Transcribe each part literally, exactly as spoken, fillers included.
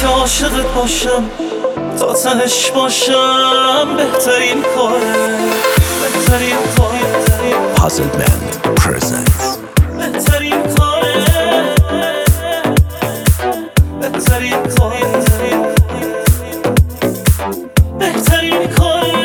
که عاشقت باشم تا تهش باشم بهترین کاره بهترین کاره Puzzle Band presents بهترین کاره بهترین کاره بهترین کاره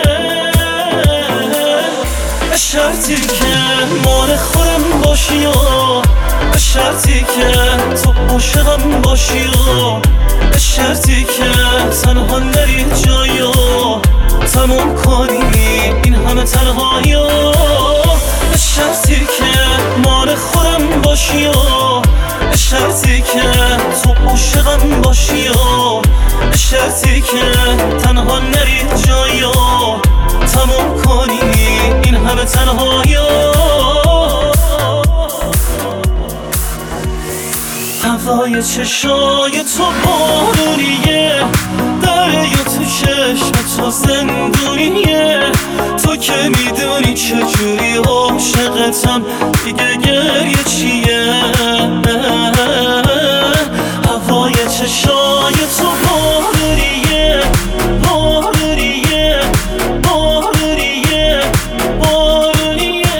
به شرطی که مال خودم باشی و به شرطی که تو عاشقم باشی و به شرطی که تنها نری جایی و تموم کنی این همه تنهایی و به شرطی که مال خودم باشی و به شرطی که تو عاشقم باشی و به شرطی که تنها نری جایی و تموم کنی این همه تنهایی و هوای چشای تو بارونیه دریا تو چشم تو زندونیه تو که میدونی چجوری عاشقتم دیگه گریه چیه هوای چشای تو بارونیه بارونیه بارونیه بارونیه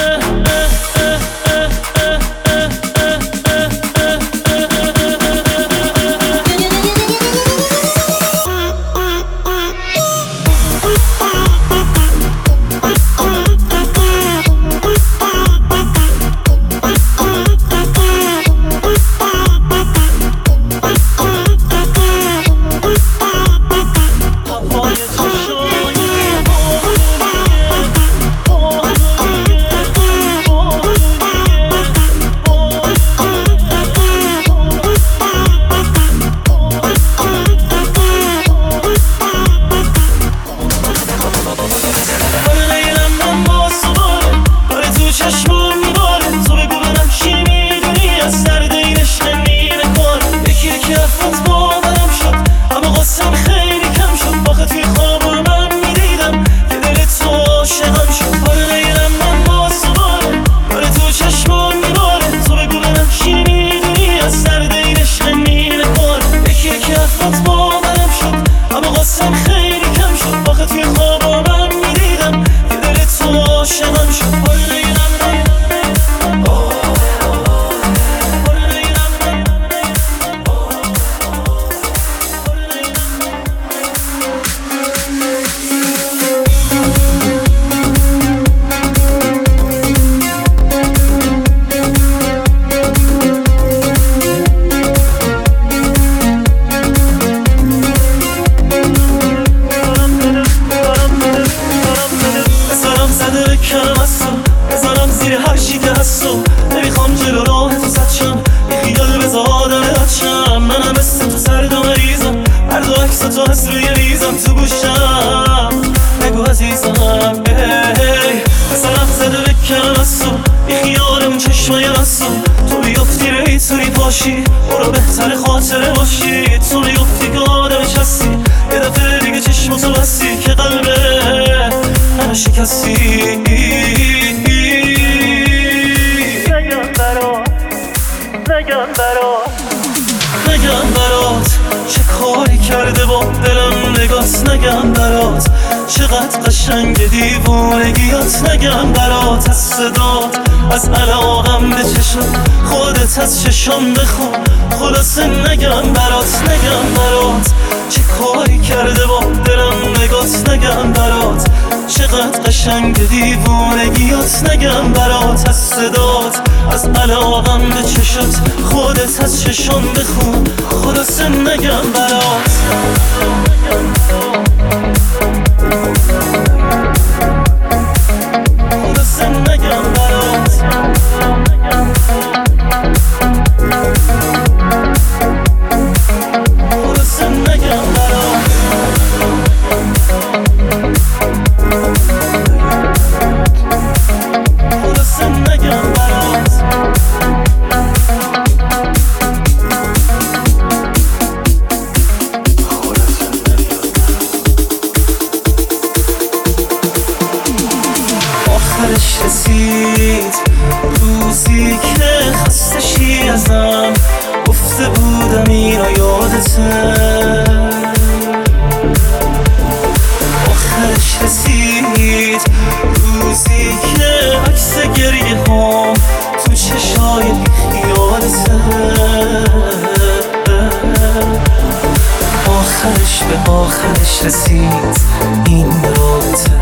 برو بهتر خاطره باشی تو میگفتی که آدمش هستی یه دفعه دیگه چشمتو بستی که قلبه همه شکستی نگم برات نگم برات نگم برات چه کاری کرده با دلم نگات نگم برات چقدر قشنگ دیوونگیات نگم برات از صدات از علاقم به چشم خودت از چشم بخون خلاصه نگم برات نگم برات چه کاری کرده با دلم نگات نگم برات چقدر قشنگ دیوونگیات نگم برات از صدات از علاقم به چشم خودت از چشم بخون خلاصه نگم برات خلاصه نگم برات خلاصه نگم برات خلاصه نگم برات خیالته. آخرش رسید روزی که عکس گریه هم تو چشای خیالته. آخرش به آخرش رسید این رابطه.